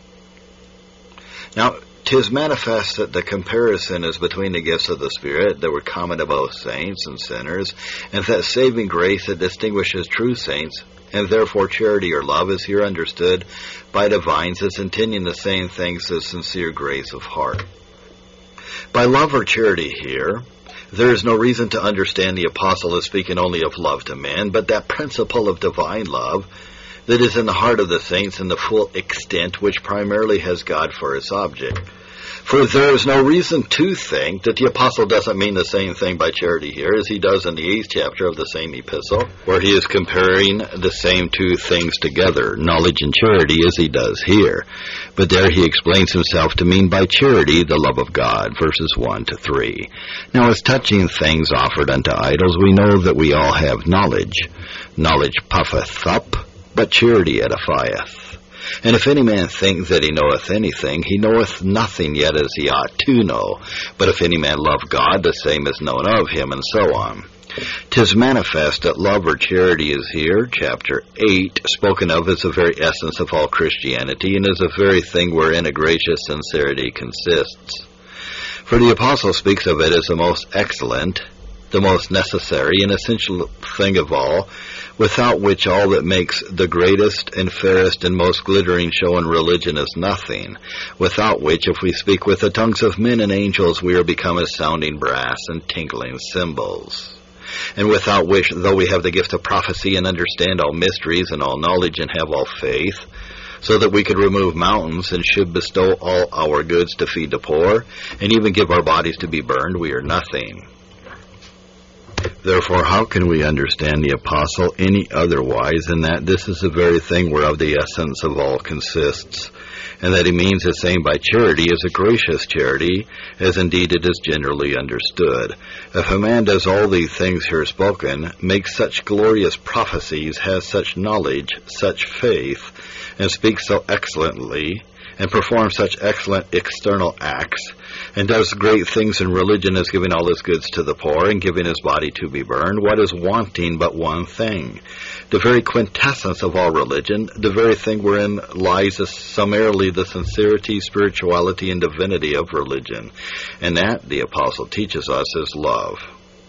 Now, 'tis manifest that the comparison is between the gifts of the Spirit that were common to both saints and sinners, and that saving grace that distinguishes true saints, and therefore charity or love is here understood by divines as intending the same things as sincere grace of heart. By love or charity here, there is no reason to understand the Apostle as speaking only of love to men, but that principle of divine love that is in the heart of the saints in the full extent which primarily has God for its object. For there is no reason to think that the apostle doesn't mean the same thing by charity here as he does in the eighth chapter of the same epistle, where he is comparing the same two things together, knowledge and charity, as he does here. But there he explains himself to mean by charity the love of God, verses one to three. Now as touching things offered unto idols, we know that we all have knowledge. Knowledge puffeth up, but charity edifieth. And if any man think that he knoweth anything, he knoweth nothing yet as he ought to know. But if any man love God, the same is known of him, and so on. 'Tis manifest that love or charity is here, chapter eight, spoken of as the very essence of all Christianity, and is the very thing wherein a gracious sincerity consists. For the apostle speaks of it as the most excellent, the most necessary and essential thing of all, without which all that makes the greatest and fairest and most glittering show in religion is nothing, without which, if we speak with the tongues of men and angels, we are become as sounding brass and tinkling cymbals. And without which, though we have the gift of prophecy and understand all mysteries and all knowledge and have all faith, so that we could remove mountains and should bestow all our goods to feed the poor, and even give our bodies to be burned, we are nothing. Therefore, how can we understand the apostle any otherwise than that this is the very thing whereof the essence of all consists, and that he means the same by charity as a gracious charity, as indeed it is generally understood. If a man does all these things here spoken, makes such glorious prophecies, has such knowledge, such faith, and speaks so excellently, and performs such excellent external acts, and does great things in religion as giving all his goods to the poor and giving his body to be burned, what is wanting but one thing? The very quintessence of all religion, the very thing wherein lies summarily the sincerity, spirituality, and divinity of religion. And that, the apostle teaches us, is love.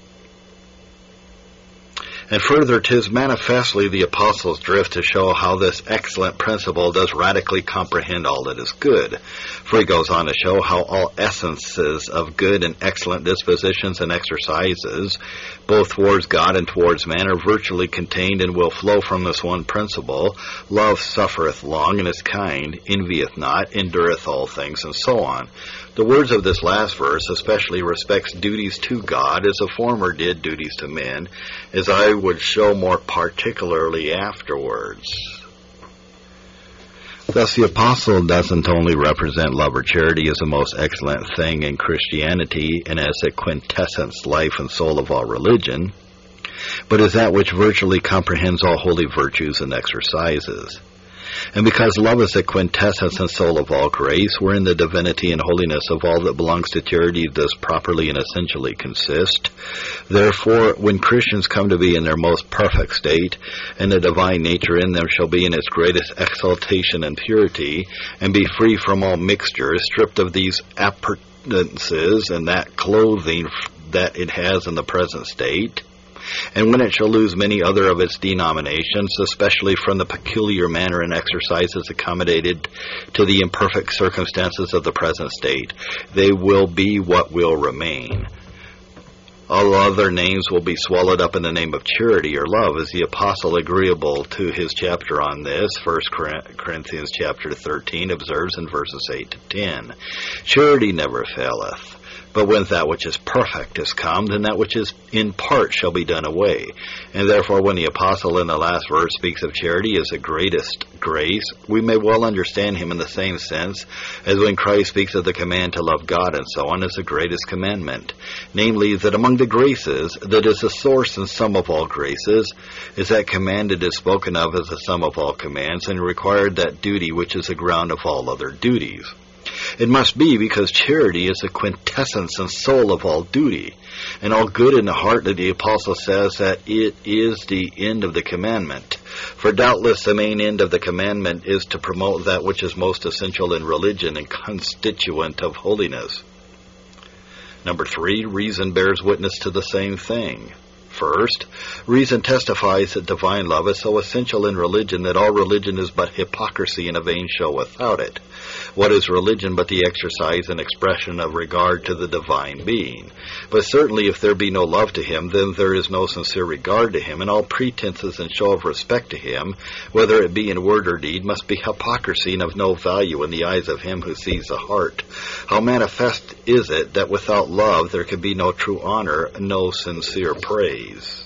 And further, 'tis manifestly the apostle's drift to show how this excellent principle does radically comprehend all that is good. For he goes on to show how all essences of good and excellent dispositions and exercises, both towards God and towards man, are virtually contained and will flow from this one principle. Love suffereth long and is kind, envieth not, endureth all things, and so on. The words of this last verse especially respects duties to God as the former did duties to men, as I would show more particularly afterwards. Thus the apostle doesn't only represent love or charity as the most excellent thing in Christianity and as the quintessence, life, and soul of all religion, but as that which virtually comprehends all holy virtues and exercises. And because love is the quintessence and soul of all grace, wherein the divinity and holiness of all that belongs to charity does properly and essentially consist, therefore, when Christians come to be in their most perfect state, and the divine nature in them shall be in its greatest exaltation and purity, and be free from all mixtures, stripped of these appurtenances and that clothing that it has in the present state, and when it shall lose many other of its denominations, especially from the peculiar manner and exercises accommodated to the imperfect circumstances of the present state, they will be what will remain. All other names will be swallowed up in the name of charity or love, as the apostle, agreeable to his chapter on this, First Corinthians chapter thirteen, observes in verses eight to ten. Charity never faileth. But when that which is perfect is come, then that which is in part shall be done away. And therefore, when the apostle in the last verse speaks of charity as the greatest grace, we may well understand him in the same sense as when Christ speaks of the command to love God and so on as the greatest commandment. Namely, that among the graces, that is the source and sum of all graces, is that commanded is spoken of as the sum of all commands, and required that duty which is the ground of all other duties. It must be because charity is the quintessence and soul of all duty, and all good in the heart that the apostle says that it is the end of the commandment. For doubtless the main end of the commandment is to promote that which is most essential in religion and constituent of holiness. Number three, reason bears witness to the same thing. First, reason testifies that divine love is so essential in religion that all religion is but hypocrisy and a vain show without it. What is religion but the exercise and expression of regard to the divine being? But certainly if there be no love to him, then there is no sincere regard to him, and all pretenses and show of respect to him, whether it be in word or deed, must be hypocrisy and of no value in the eyes of him who sees the heart. How manifest is it that without love there can be no true honor, no sincere praise.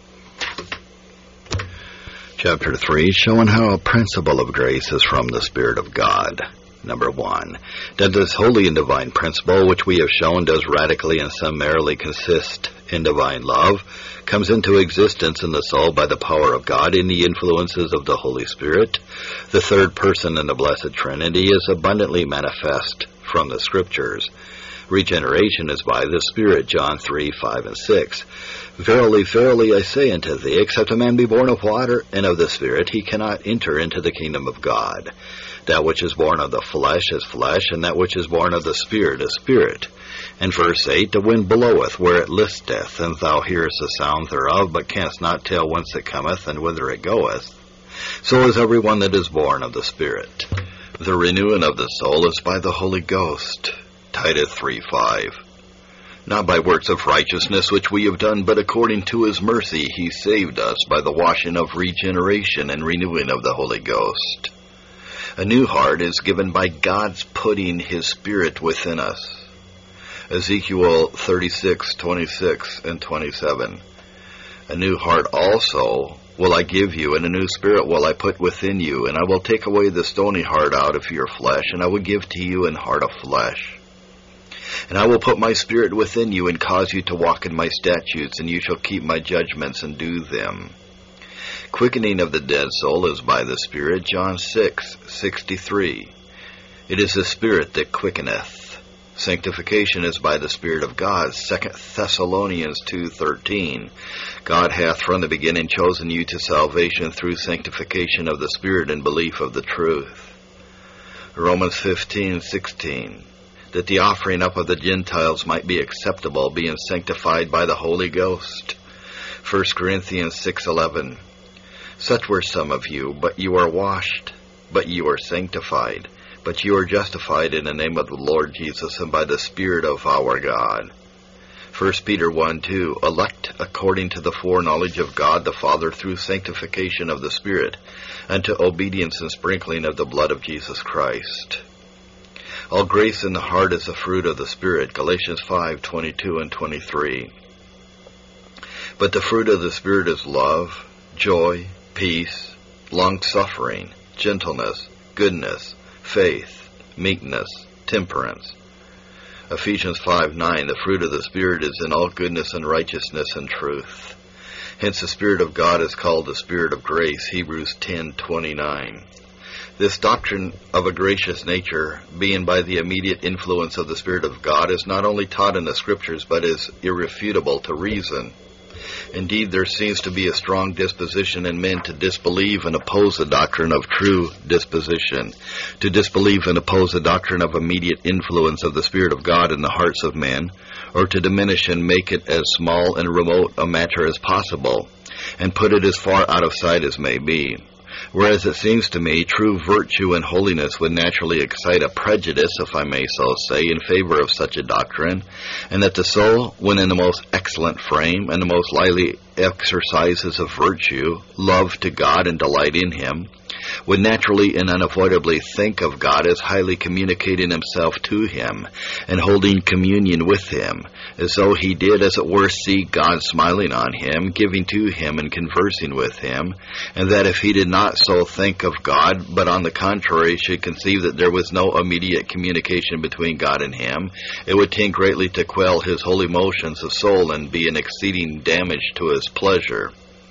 Chapter three, showing how a principle of grace is from the Spirit of God. Number one, that this holy and divine principle, which we have shown does radically and summarily consist in divine love, comes into existence in the soul by the power of God in the influences of the Holy Spirit. The third person in the Blessed Trinity is abundantly manifest from the Scriptures. Regeneration is by the Spirit, John three, five, and six. Verily, verily, I say unto thee, except a man be born of water and of the Spirit, he cannot enter into the kingdom of God. That which is born of the flesh is flesh, and that which is born of the Spirit is spirit. And verse eight, the wind bloweth where it listeth, and thou hearest the sound thereof, but canst not tell whence it cometh, and whither it goeth. So is every one that is born of the Spirit. The renewing of the soul is by the Holy Ghost. Titus three, five. Not by works of righteousness which we have done, but according to his mercy he saved us by the washing of regeneration and renewing of the Holy Ghost. A new heart is given by God's putting his Spirit within us. Ezekiel thirty-six, twenty-six and twenty-seven. A new heart also will I give you, and a new spirit will I put within you, and I will take away the stony heart out of your flesh, and I will give to you an heart of flesh. And I will put my Spirit within you, and cause you to walk in my statutes, and you shall keep my judgments and do them. Quickening of the dead soul is by the Spirit, John six, sixty-three. It is the Spirit that quickeneth. Sanctification is by the Spirit of God, Second Thessalonians two, thirteen. God hath from the beginning chosen you to salvation through sanctification of the Spirit and belief of the truth. Romans fifteen, sixteen. That the offering up of the Gentiles might be acceptable, being sanctified by the Holy Ghost. First Corinthians six, eleven. Such were some of you, but you are washed, but you are sanctified, but you are justified in the name of the Lord Jesus and by the Spirit of our God. First Peter one, two. Elect according to the foreknowledge of God the Father through sanctification of the Spirit, unto obedience and sprinkling of the blood of Jesus Christ. All grace in the heart is the fruit of the Spirit, Galatians five, twenty-two and twenty-three. But the fruit of the Spirit is love, joy, peace, long-suffering, gentleness, goodness, faith, meekness, temperance. Ephesians five, nine. The fruit of the Spirit is in all goodness and righteousness and truth. Hence the Spirit of God is called the Spirit of grace, Hebrews ten, twenty-nine. This doctrine of a gracious nature, being by the immediate influence of the Spirit of God, is not only taught in the Scriptures, but is irrefutable to reason. Indeed, there seems to be a strong disposition in men to disbelieve and oppose the doctrine of true disposition, to disbelieve and oppose the doctrine of immediate influence of the Spirit of God in the hearts of men, or to diminish and make it as small and remote a matter as possible, and put it as far out of sight as may be. Whereas it seems to me true virtue and holiness would naturally excite a prejudice, if I may so say, in favor of such a doctrine, and that the soul, when in the most excellent frame and the most lively exercises of virtue, love to God and delight in Him, would naturally and unavoidably think of God as highly communicating himself to Him and holding communion with Him, as though he did, as it were, see God smiling on him, giving to him and conversing with him, and that if he did not so think of God, but on the contrary should conceive that there was no immediate communication between God and him, it would tend greatly to quell his holy motions of soul and be an exceeding damage to his pleasure.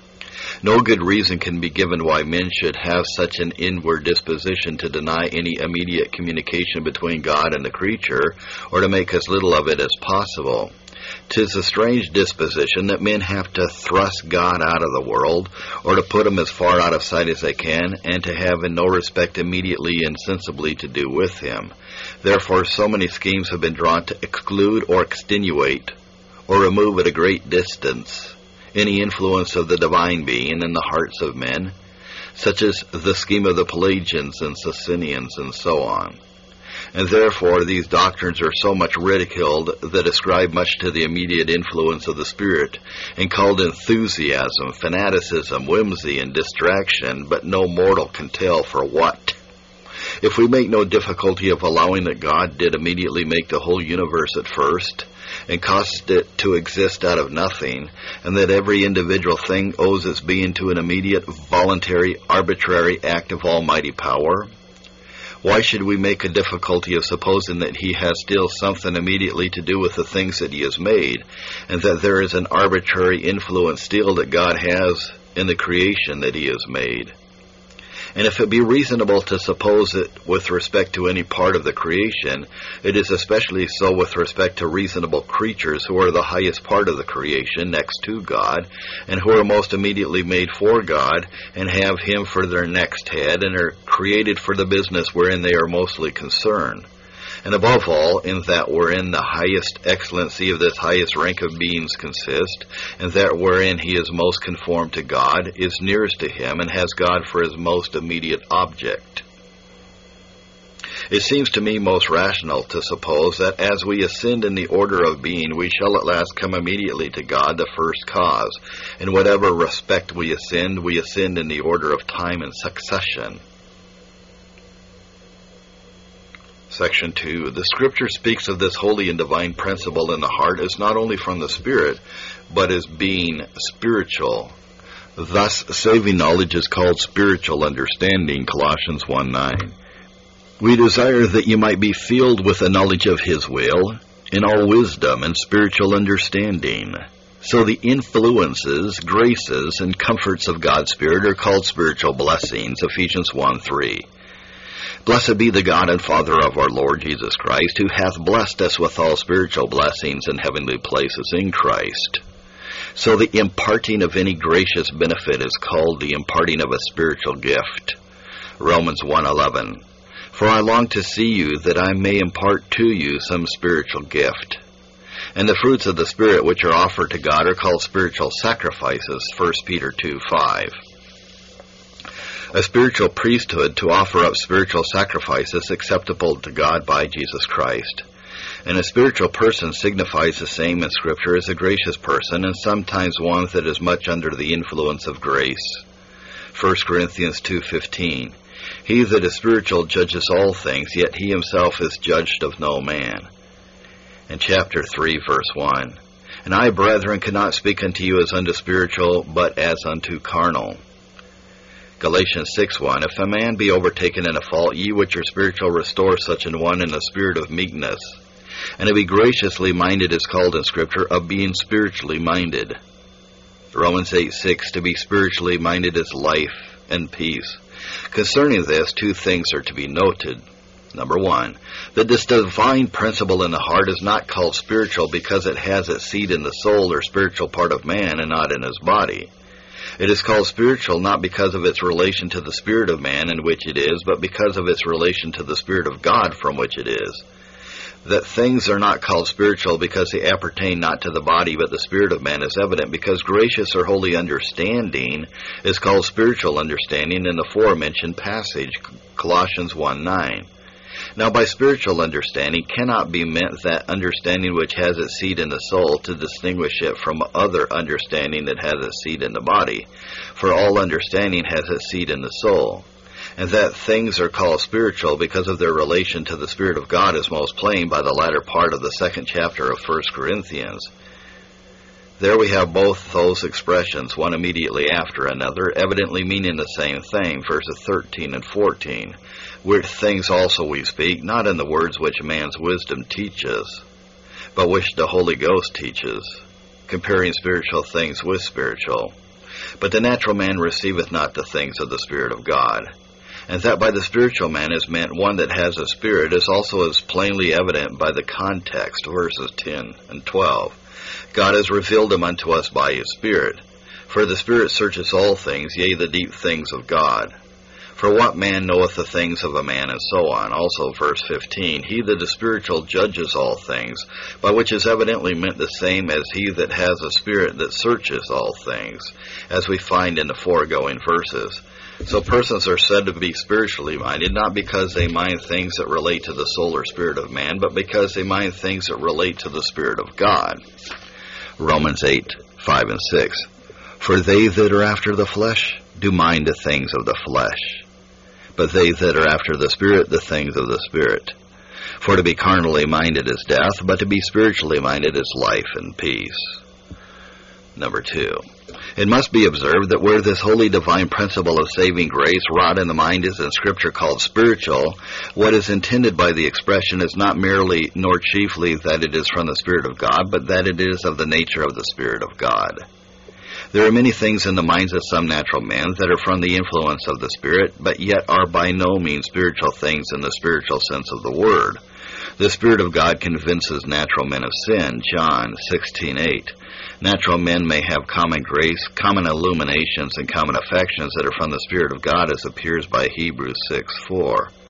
No good reason can be given why men should have such an inward disposition to deny any immediate communication between God and the creature, or to make as little of it as possible. 'Tis a strange disposition that men have to thrust God out of the world, or to put him as far out of sight as they can, and to have in no respect immediately and sensibly to do with him. Therefore so many schemes have been drawn to exclude or extenuate, or remove at a great distance, any influence of the divine being in the hearts of men, such as the scheme of the Pelagians and Socinians and so on. And therefore these doctrines are so much ridiculed that ascribe much to the immediate influence of the Spirit, and called enthusiasm, fanaticism, whimsy, and distraction, but no mortal can tell for what. If we make no difficulty of allowing that God did immediately make the whole universe at first, and caused it to exist out of nothing, and that every individual thing owes its being to an immediate, voluntary, arbitrary act of almighty power, why should we make a difficulty of supposing that he has still something immediately to do with the things that he has made, and that there is an arbitrary influence still that God has in the creation that he has made? And if it be reasonable to suppose it with respect to any part of the creation, it is especially so with respect to reasonable creatures who are the highest part of the creation next to God, and who are most immediately made for God, and have him for their next head, and are created for the business wherein they are mostly concerned. And above all, in that wherein the highest excellency of this highest rank of beings consist, and that wherein he is most conformed to God, is nearest to him, and has God for his most immediate object. It seems to me most rational to suppose that as we ascend in the order of being, we shall at last come immediately to God, the first cause. In whatever respect we ascend, we ascend in the order of time and succession. Section two. The Scripture speaks of this holy and divine principle in the heart as not only from the Spirit, but as being spiritual. Thus, saving knowledge is called spiritual understanding, Colossians one nine. We desire that you might be filled with the knowledge of his will, in all wisdom and spiritual understanding. So the influences, graces, and comforts of God's Spirit are called spiritual blessings, Ephesians one three. Blessed be the God and Father of our Lord Jesus Christ, who hath blessed us with all spiritual blessings in heavenly places in Christ. So the imparting of any gracious benefit is called the imparting of a spiritual gift. Romans one eleven. For I long to see you, that I may impart to you some spiritual gift. And the fruits of the Spirit which are offered to God are called spiritual sacrifices, First Peter two five. A spiritual priesthood to offer up spiritual sacrifices acceptable to God by Jesus Christ. And a spiritual person signifies the same in Scripture as a gracious person, and sometimes one that is much under the influence of grace. First Corinthians two fifteen. He that is spiritual judges all things, yet he himself is judged of no man. And chapter three, verse one. And I, brethren, cannot speak unto you as unto spiritual, but as unto carnal. Galatians six one. If a man be overtaken in a fault, ye which are spiritual restore such an one in a spirit of meekness. And to be graciously minded is called in Scripture of being spiritually minded. Romans eight six. To be spiritually minded is life and peace. Concerning this, two things are to be noted. Number one, that this divine principle in the heart is not called spiritual because it has its seat in the soul or spiritual part of man and not in his body. It is called spiritual not because of its relation to the spirit of man in which it is, but because of its relation to the Spirit of God from which it is. That things are not called spiritual because they appertain not to the body, but the spirit of man is evident, because gracious or holy understanding is called spiritual understanding in the forementioned passage, Colossians one nine. Now, by spiritual understanding cannot be meant that understanding which has its seat in the soul to distinguish it from other understanding that has its seat in the body, for all understanding has its seat in the soul. And that things are called spiritual because of their relation to the Spirit of God is most plain by the latter part of the second chapter of First Corinthians. There we have both those expressions, one immediately after another, evidently meaning the same thing, verses thirteen and fourteen. Which things also we speak, not in the words which man's wisdom teaches, but which the Holy Ghost teaches, comparing spiritual things with spiritual. But the natural man receiveth not the things of the Spirit of God. And that by the spiritual man is meant one that has a spirit is also as plainly evident by the context, verses ten and twelve. God has revealed them unto us by his Spirit. For the Spirit searcheth all things, yea, the deep things of God. For what man knoweth the things of a man, and so on. Also, verse fifteen, he that is spiritual judges all things, by which is evidently meant the same as he that has a spirit that searches all things, as we find in the foregoing verses. So persons are said to be spiritually minded, not because they mind things that relate to the soul or spirit of man, but because they mind things that relate to the Spirit of God. Romans eight, five and six. For they that are after the flesh do mind the things of the flesh, but they that are after the Spirit, the things of the Spirit. For to be carnally minded is death, but to be spiritually minded is life and peace. Number two, it must be observed that where this holy divine principle of saving grace wrought in the mind is in Scripture called spiritual, what is intended by the expression is not merely nor chiefly that it is from the Spirit of God, but that it is of the nature of the Spirit of God. There are many things in the minds of some natural men that are from the influence of the Spirit, but yet are by no means spiritual things in the spiritual sense of the word. The Spirit of God convinces natural men of sin, John sixteen eight. Natural men may have common grace, common illuminations, and common affections that are from the Spirit of God, as appears by Hebrews six four.